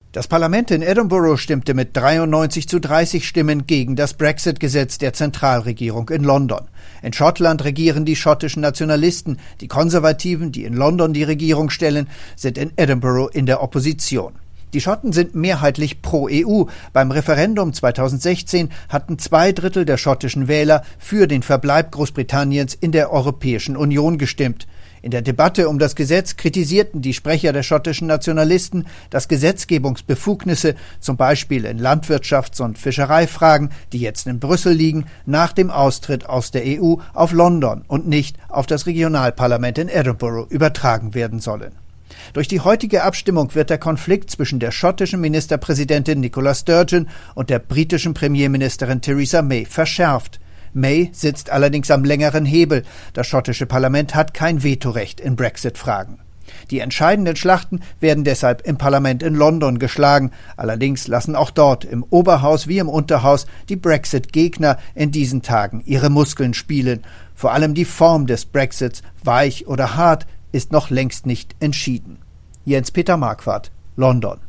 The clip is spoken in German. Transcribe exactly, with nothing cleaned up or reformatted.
Das Parlament in Edinburgh stimmte mit dreiundneunzig zu dreißig Stimmen gegen das Brexit-Gesetz der Zentralregierung in London. In Schottland regieren die schottischen Nationalisten. Die Konservativen, die in London die Regierung stellen, sind in Edinburgh in der Opposition. Die Schotten sind mehrheitlich pro-E U. Beim Referendum zweitausendsechzehn hatten zwei Drittel der schottischen Wähler für den Verbleib Großbritanniens in der Europäischen Union gestimmt. In der Debatte um das Gesetz kritisierten die Sprecher der schottischen Nationalisten, dass Gesetzgebungsbefugnisse, zum Beispiel in Landwirtschafts- und Fischereifragen, die jetzt in Brüssel liegen, nach dem Austritt aus der E U auf London und nicht auf das Regionalparlament in Edinburgh übertragen werden sollen. Durch die heutige Abstimmung wird der Konflikt zwischen der schottischen Ministerpräsidentin Nicola Sturgeon und der britischen Premierministerin Theresa May verschärft. May sitzt allerdings am längeren Hebel. Das schottische Parlament hat kein Vetorecht in Brexit-Fragen. Die entscheidenden Schlachten werden deshalb im Parlament in London geschlagen. Allerdings lassen auch dort, im Oberhaus wie im Unterhaus, die Brexit-Gegner in diesen Tagen ihre Muskeln spielen. Vor allem die Form des Brexits, weich oder hart, ist noch längst nicht entschieden. Jens-Peter Marquardt, London.